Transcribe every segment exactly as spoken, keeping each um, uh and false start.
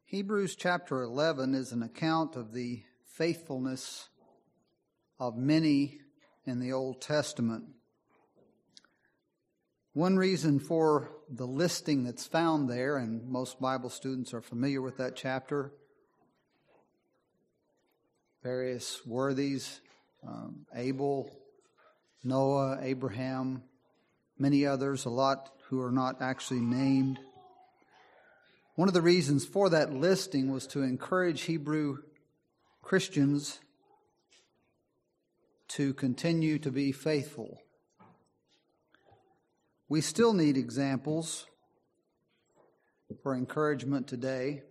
Hebrews chapter eleven is an account of the faithfulness of many in the Old Testament. One reason for the listing that's found there, and most Bible students are familiar with that chapter, various worthies, um, Abel, Noah, Abraham, many others, a lot who are not actually named. One of the reasons for that listing was to encourage Hebrew Christians to continue to be faithful. We still need examples for encouragement today.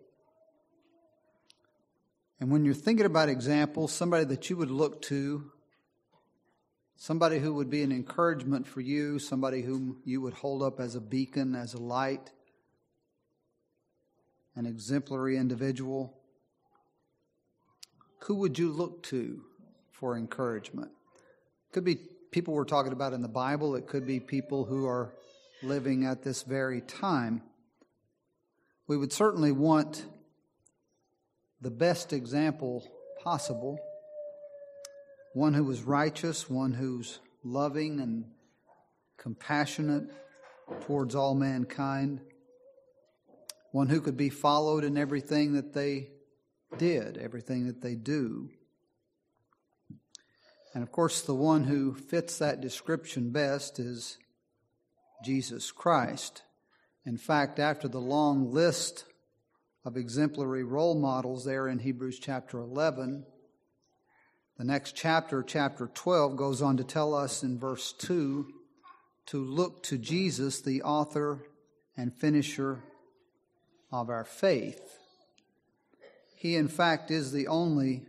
And when you're thinking about examples, somebody that you would look to, somebody who would be an encouragement for you, somebody whom you would hold up as a beacon, as a light, an exemplary individual, who would you look to for encouragement? It could be people we're talking about in the Bible. It could be people who are living at this very time. We would certainly want the best example possible, one who is righteous, one who's loving and compassionate towards all mankind, one who could be followed in everything that they did, everything that they do. And of course, the one who fits that description best is Jesus Christ. In fact, after the long list of exemplary role models there in Hebrews chapter eleven, the next chapter, chapter twelve, goes on to tell us in verse two to look to Jesus, the author and finisher of our faith. He, in fact, is the only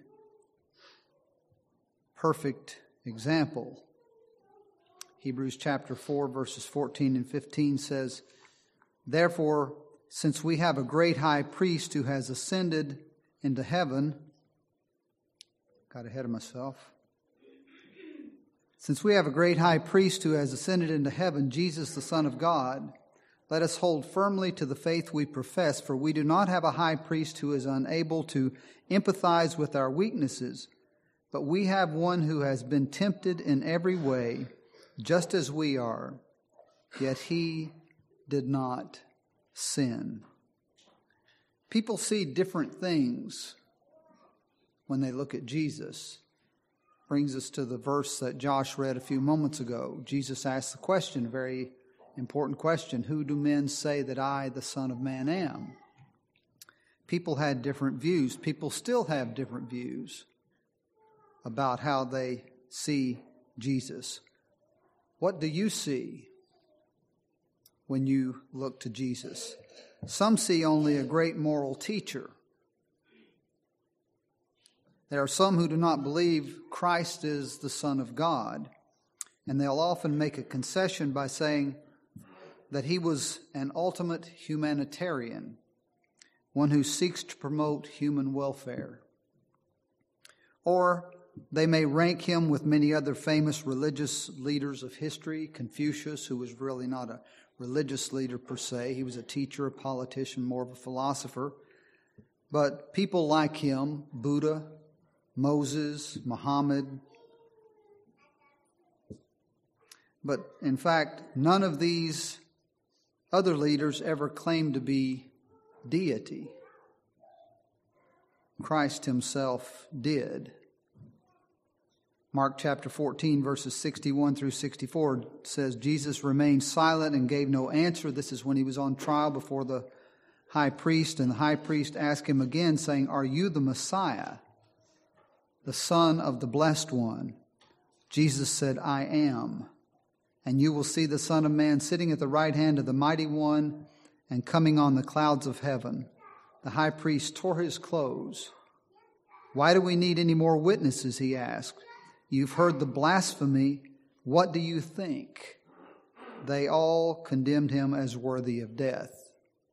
perfect example. Hebrews chapter four, verses fourteen and fifteen says, "Therefore, since we have a great high priest who has ascended into heaven," got ahead of myself. "Since we have a great high priest who has ascended into heaven, Jesus the Son of God, let us hold firmly to the faith we profess, for we do not have a high priest who is unable to empathize with our weaknesses, but we have one who has been tempted in every way, just as we are, yet he did not sin." People see different things when they look at Jesus. Brings us to the verse that Josh read a few moments ago. Jesus asked the question, a very important question, "Who do men say that I, the Son of Man, am?" People had different views. People still have different views about how they see Jesus. What do you see when you look to Jesus? Some see only a great moral teacher. There are some who do not believe Christ is the Son of God, and they'll often make a concession by saying that he was an ultimate humanitarian, one who seeks to promote human welfare. Or they may rank him with many other famous religious leaders of history. Confucius, who was really not a religious leader per se. He was a teacher, a politician, more of a philosopher. But people like him, Buddha, Moses, Muhammad. But in fact, none of these other leaders ever claimed to be deity. Christ himself did. Mark chapter fourteen, verses sixty-one through sixty-four says, "Jesus remained silent and gave no answer." This is when he was on trial before the high priest, and the high priest asked him again, saying, "Are you the Messiah, the Son of the Blessed One?" Jesus said, "I am. And you will see the Son of Man sitting at the right hand of the Mighty One and coming on the clouds of heaven." The high priest tore his clothes. "Why do we need any more witnesses?" he asked. "You've heard the blasphemy. What do you think?" They all condemned him as worthy of death.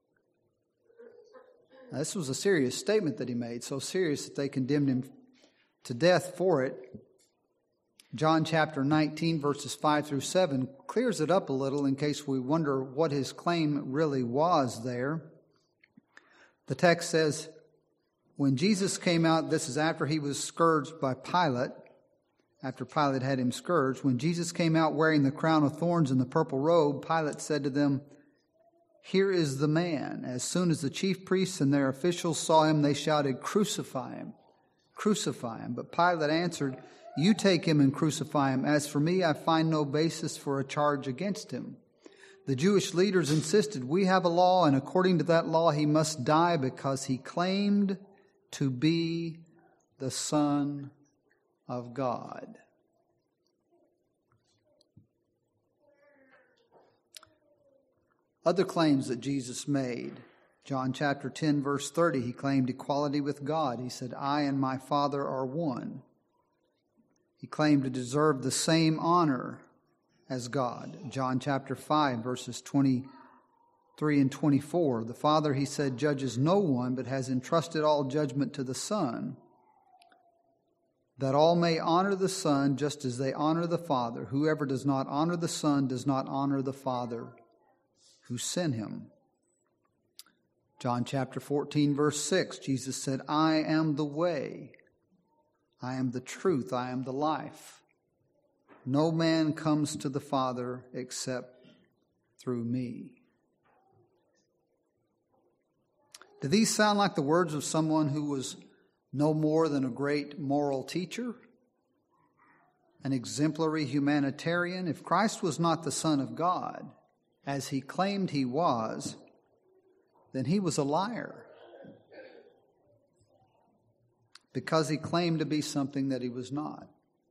Now, this was a serious statement that he made, so serious that they condemned him to death for it. John chapter nineteen, verses five through seven, clears it up a little in case we wonder what his claim really was there. The text says, when Jesus came out, this is after he was scourged by Pilate, after Pilate had him scourged. When Jesus came out wearing the crown of thorns and the purple robe, Pilate said to them, "Here is the man." As soon as the chief priests and their officials saw him, they shouted, "Crucify him, crucify him." But Pilate answered, "You take him and crucify him. As for me, I find no basis for a charge against him." The Jewish leaders insisted, "We have a law, and according to that law he must die because he claimed to be the Son of God." Other claims that Jesus made. John chapter ten, verse thirty, he claimed equality with God. He said, "I and my Father are one." He claimed to deserve the same honor as God. John chapter five, verses twenty-three and twenty-four. The Father, he said, judges no one, but has entrusted all judgment to the Son, that all may honor the Son just as they honor the Father. Whoever does not honor the Son does not honor the Father who sent him. John chapter fourteen, verse six, Jesus said, "I am the way, I am the truth, I am the life. No man comes to the Father except through me." Do these sound like the words of someone who was no more than a great moral teacher, an exemplary humanitarian? If Christ was not the Son of God, as he claimed he was, then he was a liar, because he claimed to be something that he was not.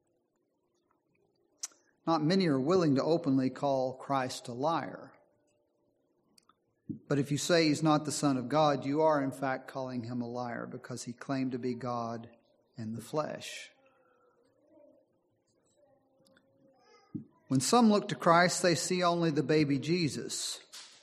Not many are willing to openly call Christ a liar. But if you say he's not the Son of God, you are in fact calling him a liar, because he claimed to be God in the flesh. When some look to Christ, they see only the baby Jesus.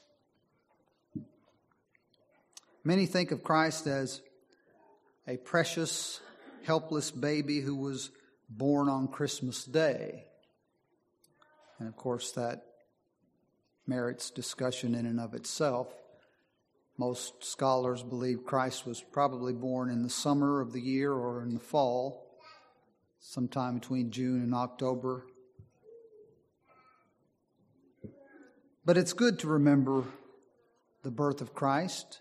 Many think of Christ as a precious, helpless baby who was born on Christmas Day. And of course, that merits discussion in and of itself. Most scholars believe Christ was probably born in the summer of the year or in the fall, sometime between June and October. But it's good to remember the birth of Christ.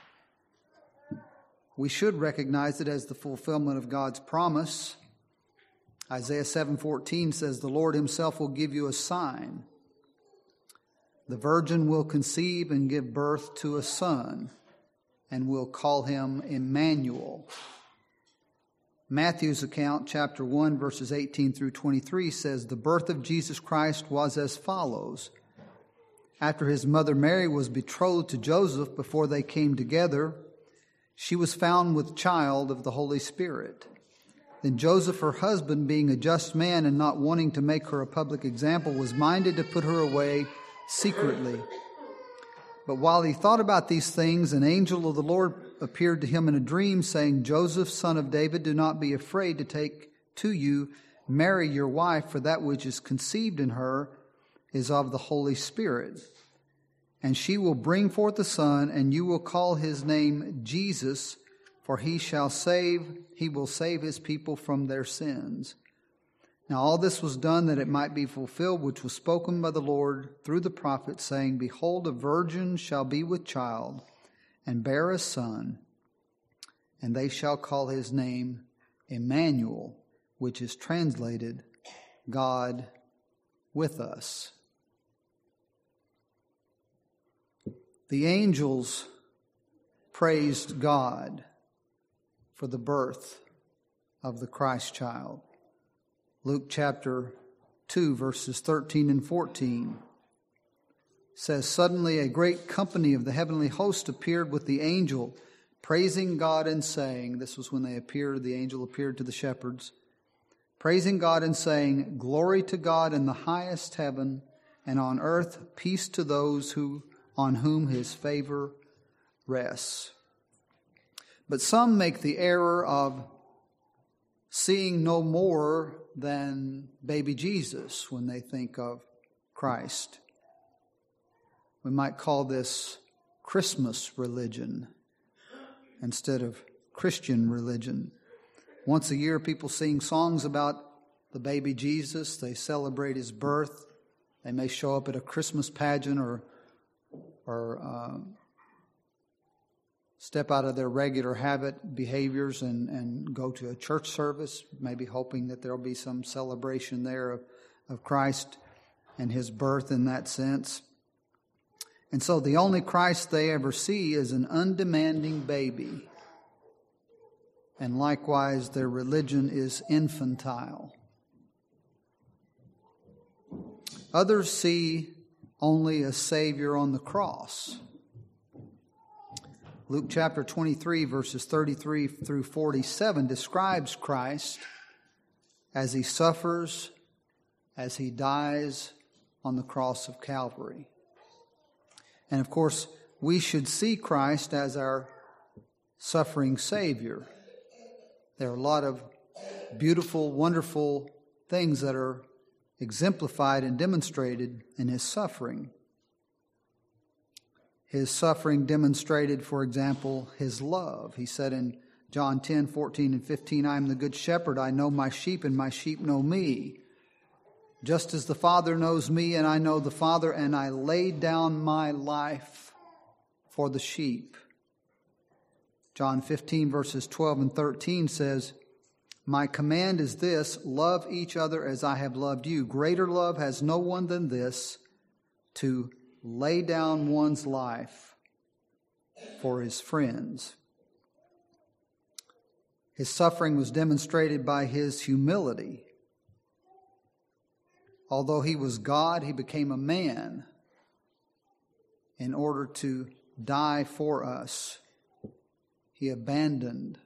We should recognize it as the fulfillment of God's promise. Isaiah seven fourteen says, "The Lord himself will give you a sign. The virgin will conceive and give birth to a son, and will call him Emmanuel." Matthew's account, chapter one, verses eighteen through twenty-three, says, "The birth of Jesus Christ was as follows. After his mother Mary was betrothed to Joseph, before they came together, she was found with child of the Holy Spirit. Then Joseph, her husband, being a just man and not wanting to make her a public example, was minded to put her away secretly. But while he thought about these things, an angel of the Lord appeared to him in a dream, saying, 'Joseph, son of David, do not be afraid to take to you Mary your wife, for that which is conceived in her is of the Holy Spirit. And she will bring forth a son, and you will call his name Jesus, for he shall save, he will save his people from their sins.' Now all this was done that it might be fulfilled, which was spoken by the Lord through the prophet, saying, 'Behold, a virgin shall be with child, and bear a son, and they shall call his name Emmanuel,' which is translated, God with us." The angels praised God for the birth of the Christ child. Luke chapter two, verses thirteen and fourteen says, "Suddenly a great company of the heavenly host appeared with the angel, praising God and saying," this was when they appeared, the angel appeared to the shepherds, "praising God and saying, 'Glory to God in the highest heaven, and on earth peace to those who on whom his favor rests.'" But some make the error of seeing no more than baby Jesus when they think of Christ. We might call this Christmas religion. instead of Christian religion. Once a year, people sing songs about the baby Jesus. They celebrate his birth. They may show up at a Christmas pageant or, or uh, step out of their regular habit behaviors and, and go to a church service, maybe hoping that there will be some celebration there of, of Christ and his birth in that sense. And so the only Christ they ever see is an undemanding baby. And likewise, their religion is infantile. Others see only a Savior on the cross. Luke chapter twenty-three, verses thirty-three through forty-seven describes Christ as he suffers, as he dies on the cross of Calvary. And of course, we should see Christ as our suffering Savior. There are a lot of beautiful, wonderful things that are exemplified and demonstrated in his suffering. His suffering demonstrated, for example, his love. He said in John ten, fourteen, and fifteen, I am the good shepherd. I know my sheep, and my sheep know me. Just as the Father knows me, and I know the Father, and I lay down my life for the sheep. John fifteen, verses twelve and thirteen says, my command is this, love each other as I have loved you. Greater love has no one than this, to lay down one's life for his friends. His suffering was demonstrated by his humility. Although he was God, he became a man in order to die for us. He abandoned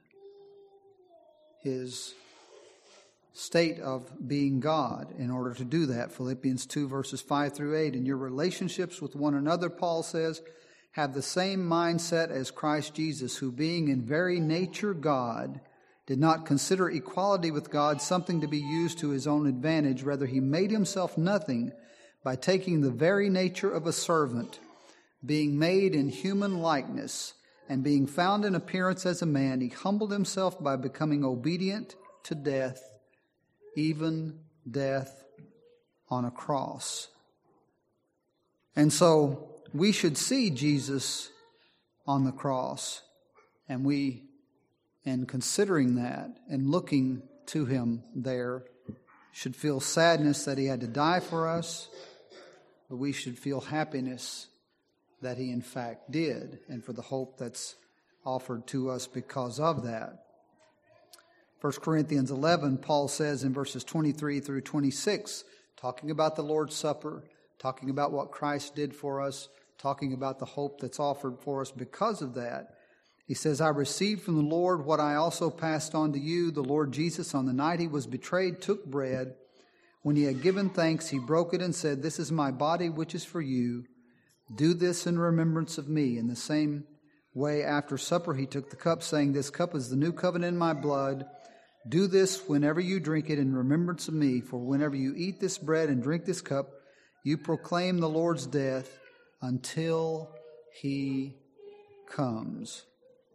his state of being God in order to do that. Philippians two, verses five through eight. In your relationships with one another, Paul says, have the same mindset as Christ Jesus, who being in very nature God, did not consider equality with God something to be used to his own advantage. Rather, he made himself nothing by taking the very nature of a servant, being made in human likeness, and being found in appearance as a man, he humbled himself by becoming obedient to death, even death on a cross. And so we should see Jesus on the cross, and we, in considering that and looking to him there, should feel sadness that he had to die for us, but we should feel happiness that he in fact did, and for the hope that's offered to us because of that. First Corinthians eleven, Paul says in verses twenty-three through twenty-six, talking about the Lord's Supper, talking about what Christ did for us, talking about the hope that's offered for us because of that. He says, I received from the Lord what I also passed on to you. The Lord Jesus, on the night he was betrayed, took bread. When he had given thanks, he broke it and said, this is my body, which is for you. Do this in remembrance of me. In the same way, after supper, he took the cup, saying, this cup is the new covenant in my blood. Do this whenever you drink it in remembrance of me. For whenever you eat this bread and drink this cup, you proclaim the Lord's death until he comes.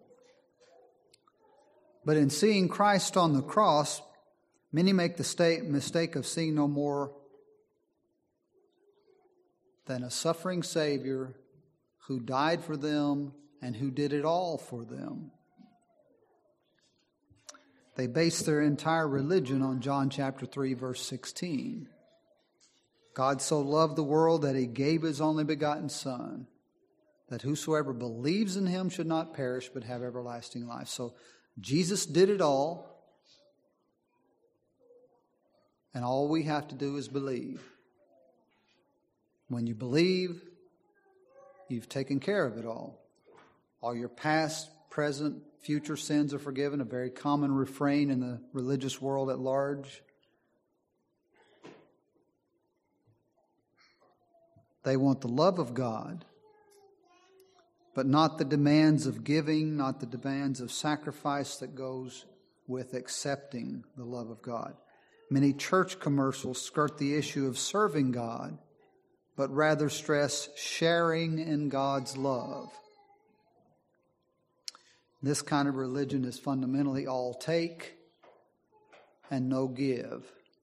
But in seeing Christ on the cross, many make the mistake of seeing no more than a suffering Savior who died for them and who did it all for them. They base their entire religion on John chapter three, verse sixteen. God so loved the world that he gave his only begotten Son, that whosoever believes in him should not perish but have everlasting life. So Jesus did it all, and all we have to do is believe. When you believe, you've taken care of it all. All your past, present, future sins are forgiven, a very common refrain in the religious world at large. They want the love of God, but not the demands of giving, not the demands of sacrifice that goes with accepting the love of God. Many church commercials skirt the issue of serving God, but rather stress sharing in God's love. This kind of religion is fundamentally all take and no give.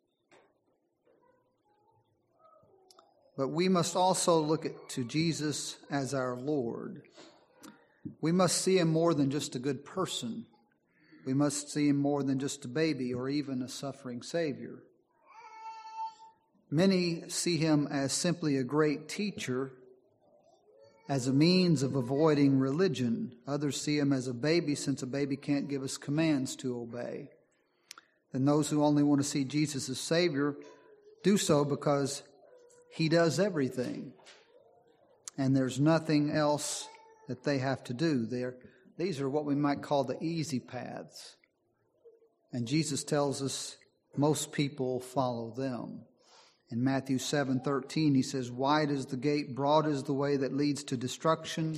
But we must also look at, to Jesus as our Lord. We must see him more than just a good person. We must see him more than just a baby or even a suffering Savior. Many see him as simply a great teacher, as a means of avoiding religion. Others see him as a baby, since a baby can't give us commands to obey. And those who only want to see Jesus as Savior do so because he does everything, and there's nothing else that they have to do. They're, these are what we might call the easy paths. And Jesus tells us most people follow them. In Matthew seven thirteen, he says, "Wide is the gate, broad is the way that leads to destruction,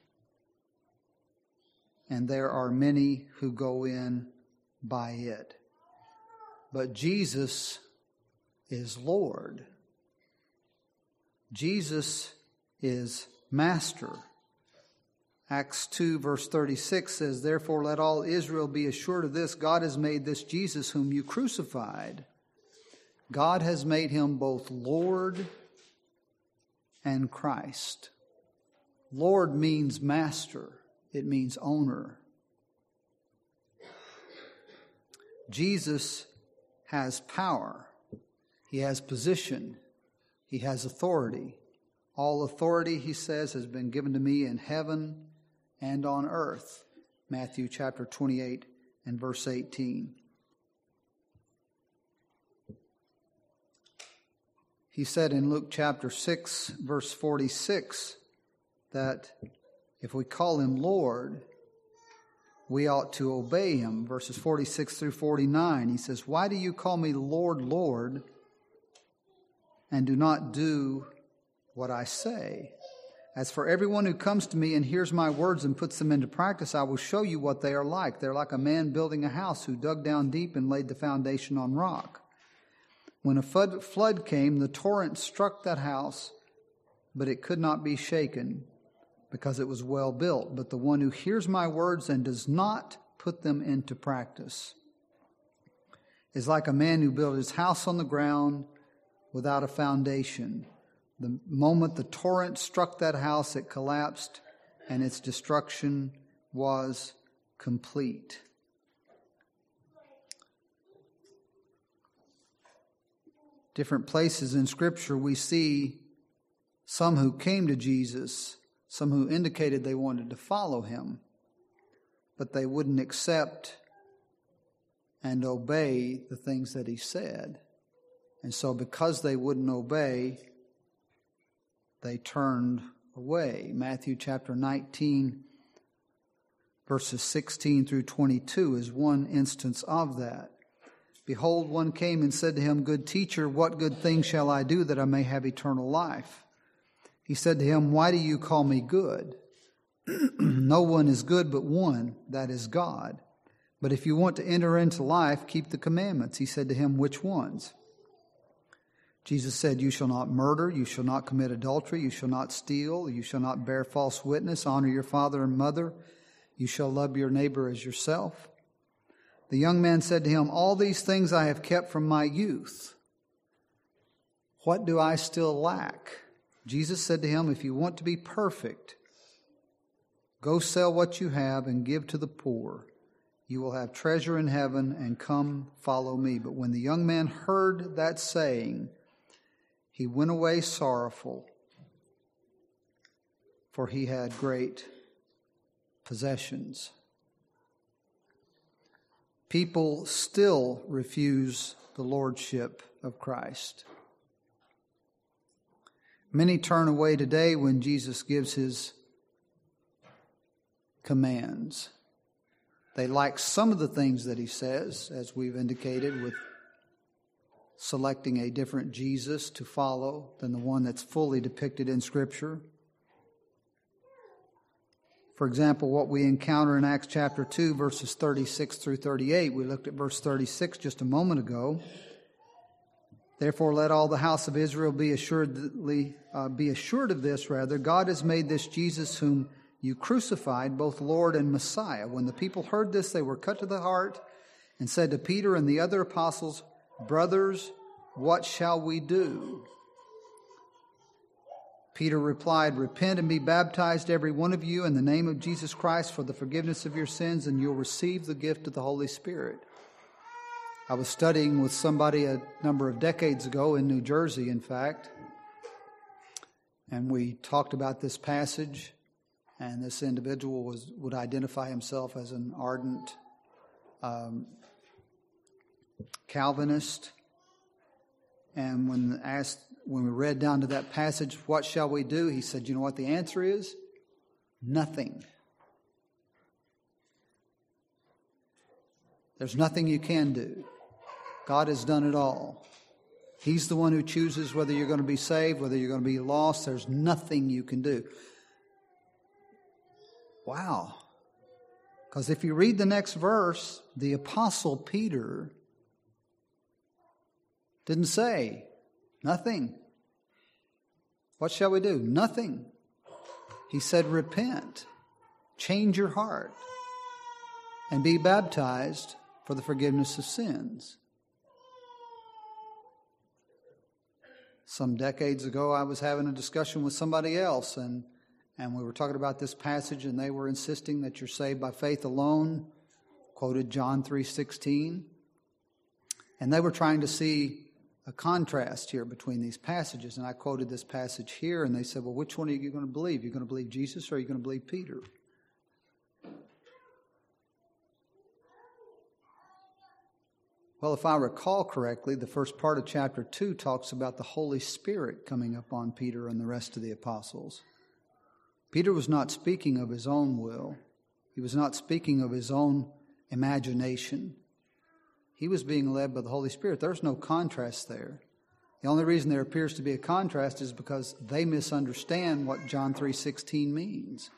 and there are many who go in by it." But Jesus is Lord. Jesus is Master. Acts two verse thirty-six says, "Therefore let all Israel be assured of this, God has made this Jesus whom you crucified. God has made him both Lord and Christ." Lord means master. It means owner. Jesus has power. He has position. He has authority. All authority, he says, has been given to me in heaven and on earth. Matthew chapter twenty-eight and verse eighteen. He said in Luke chapter six, verse forty-six, that if we call him Lord, we ought to obey him. Verses forty-six through forty-nine, he says, "Why do you call me Lord, Lord, and do not do what I say? As for everyone who comes to me and hears my words and puts them into practice, I will show you what they are like. They're like a man building a house who dug down deep and laid the foundation on rock. When a flood, flood came, the torrent struck that house, but it could not be shaken because it was well built. But the one who hears my words and does not put them into practice is like a man who built his house on the ground without a foundation. The moment the torrent struck that house, it collapsed, and its destruction was complete." Different places in Scripture we see some who came to Jesus, some who indicated they wanted to follow him, but they wouldn't accept and obey the things that he said. And so because they wouldn't obey, they turned away. Matthew chapter nineteen, verses sixteen through twenty-two is one instance of that. "Behold, one came and said to him, 'Good teacher, what good thing shall I do that I may have eternal life?' He said to him, 'Why do you call me good? No one is good but one, that is God. But if you want to enter into life, keep the commandments.' He said to him, 'Which ones?' Jesus said, 'You shall not murder, you shall not commit adultery, you shall not steal, you shall not bear false witness, honor your father and mother, you shall love your neighbor as yourself.' The young man said to him, 'All these things I have kept from my youth. What do I still lack?' Jesus said to him, 'If you want to be perfect, go sell what you have and give to the poor. You will have treasure in heaven, and come follow me.' But when the young man heard that saying, he went away sorrowful, for he had great possessions." People still refuse the lordship of Christ. Many turn away today when Jesus gives his commands. They like some of the things that he says, as we've indicated, with selecting a different Jesus to follow than the one that's fully depicted in Scripture. For example, what we encounter in Acts chapter two, verses thirty-six through thirty-eight. We looked at verse thirty-six just a moment ago. "Therefore let all the house of Israel be assuredly uh, be assured of this, rather, God has made this Jesus whom you crucified both Lord and Messiah." When the people heard this, they were cut to the heart and said to Peter and the other apostles, "Brothers, what shall we do?" Peter replied, "Repent and be baptized, every one of you, in the name of Jesus Christ for the forgiveness of your sins, and you'll receive the gift of the Holy Spirit." I was studying with somebody a number of decades ago in New Jersey, in fact, and we talked about this passage, and this individual was would identify himself as an ardent um, Calvinist. And when asked, when we read down to that passage, "What shall we do?" he said, "You know what the answer is? Nothing. There's nothing you can do. God has done it all. He's the one who chooses whether you're going to be saved, whether you're going to be lost. There's nothing you can do." Wow. Because if you read the next verse, the Apostle Peter didn't say, "Nothing. What shall we do?" Nothing. He said, "Repent, change your heart, and be baptized for the forgiveness of sins." Some decades ago, I was having a discussion with somebody else, and, and we were talking about this passage, and they were insisting that you're saved by faith alone, quoted John three sixteen. And they were trying to see a contrast here between these passages, and I quoted this passage here, and they said, "Well, which one are you going to believe? You're going to believe Jesus, or are you going to believe Peter?" Well, if I recall correctly, the first part of chapter two talks about the Holy Spirit coming upon Peter and the rest of the apostles. Peter was not speaking of his own will. He was not speaking of his own imagination. He was being led by the Holy Spirit. There's no contrast there. The only reason there appears to be a contrast is because they misunderstand what John three sixteen means.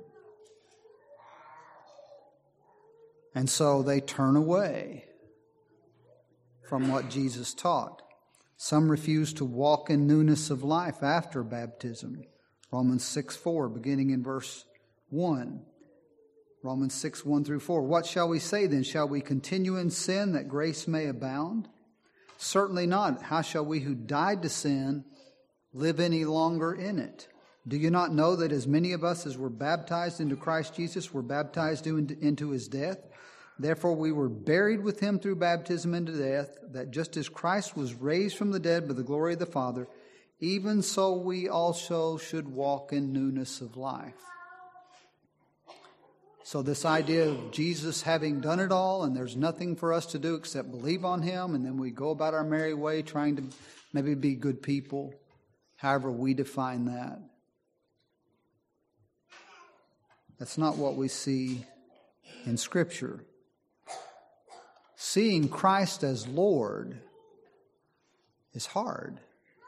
And so they turn away from what Jesus taught. Some refuse to walk in newness of life after baptism. Romans six four, beginning in verse one. Romans six, one through four. "What shall we say then? Shall we continue in sin that grace may abound? Certainly not. How shall we who died to sin live any longer in it? Do you not know that as many of us as were baptized into Christ Jesus were baptized into his death? Therefore we were buried with him through baptism into death, that just as Christ was raised from the dead by the glory of the Father, even so we also should walk in newness of life." So this idea of Jesus having done it all and there's nothing for us to do except believe on him, and then we go about our merry way trying to maybe be good people, however we define that. That's not what we see in Scripture. Seeing Christ as Lord is hard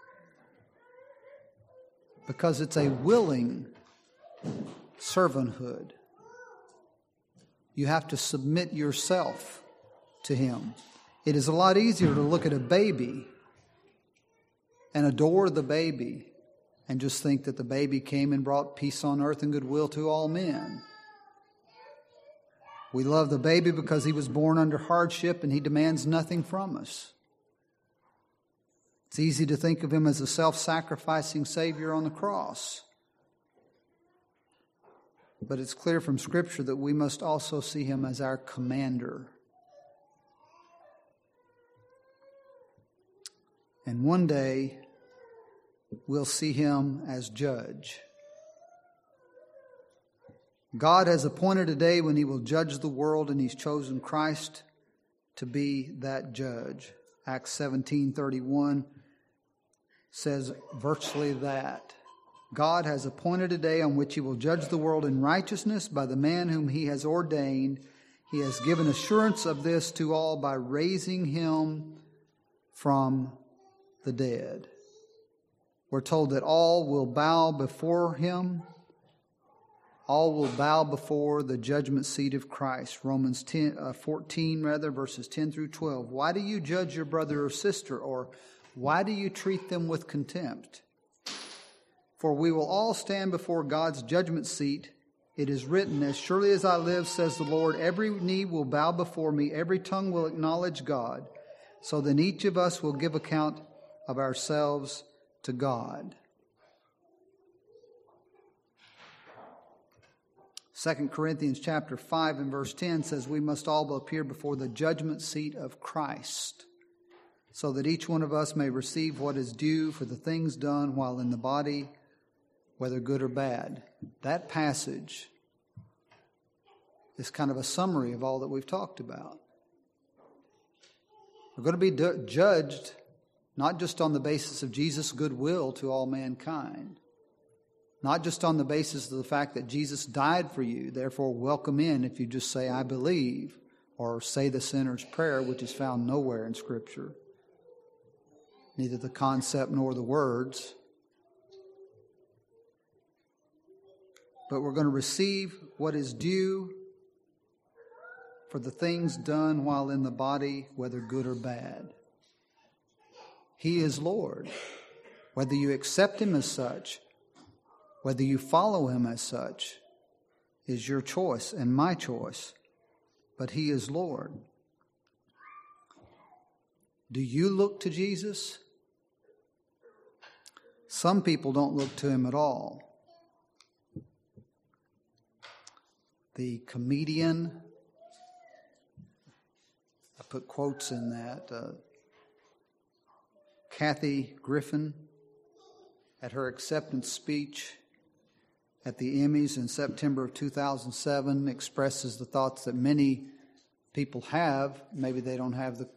because it's a willing servanthood. You have to submit yourself to him. It is a lot easier to look at a baby and adore the baby and just think that the baby came and brought peace on earth and goodwill to all men. We love the baby because he was born under hardship and he demands nothing from us. It's easy to think of him as a self-sacrificing Savior on the cross. But it's clear from Scripture that we must also see him as our commander. And one day, we'll see him as judge. God has appointed a day when he will judge the world, and he's chosen Christ to be that judge. Acts seventeen thirty-one says virtually that. God has appointed a day on which he will judge the world in righteousness by the man whom he has ordained. He has given assurance of this to all by raising him from the dead. We're told that all will bow before him. All will bow before the judgment seat of Christ. Romans ten, uh, fourteen, rather, verses ten through twelve. Why do you judge your brother or sister? Or why do you treat them with contempt? For we will all stand before God's judgment seat, It is written, as surely as I live, says the Lord, every knee will bow before me, every tongue will acknowledge God. So then each of us will give account of ourselves to God. Second Corinthians chapter five and verse ten says we must all appear before the judgment seat of Christ, so that each one of us may receive what is due for the things done while in the body, whether good or bad. That passage is kind of a summary of all that we've talked about. We're going to be du- judged not just on the basis of Jesus' goodwill to all mankind, not just on the basis of the fact that Jesus died for you, therefore welcome in if you just say, I believe, or say the sinner's prayer, which is found nowhere in Scripture, neither the concept nor the words. But we're going to receive what is due for the things done while in the body, whether good or bad. He is Lord. Whether you accept Him as such, whether you follow Him as such, is your choice and my choice. But He is Lord. Do you look to Jesus? Some people don't look to Him at all. The comedian, I put quotes in that, uh, Kathy Griffin, at her acceptance speech at the Emmys in September of two thousand seven, expresses the thoughts that many people have. Maybe they don't have the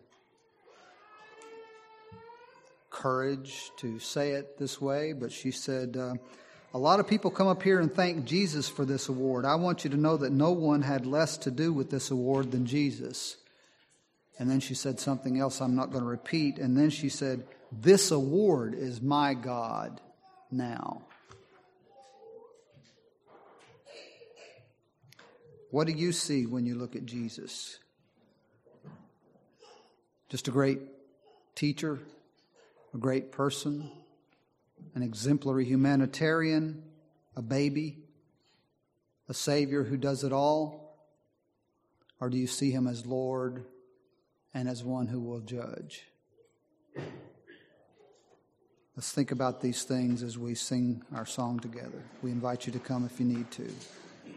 courage to say it this way, but she said, uh, a lot of people come up here and thank Jesus for this award. I want you to know that no one had less to do with this award than Jesus. And then she said something else I'm not going to repeat. And then she said, this award is my God now. What do you see when you look at Jesus? Just a great teacher, a great person, an exemplary humanitarian, a baby, a Savior who does it all? Or do you see Him as Lord and as one who will judge? Let's think about these things as we sing our song together. We invite you to come if you need to.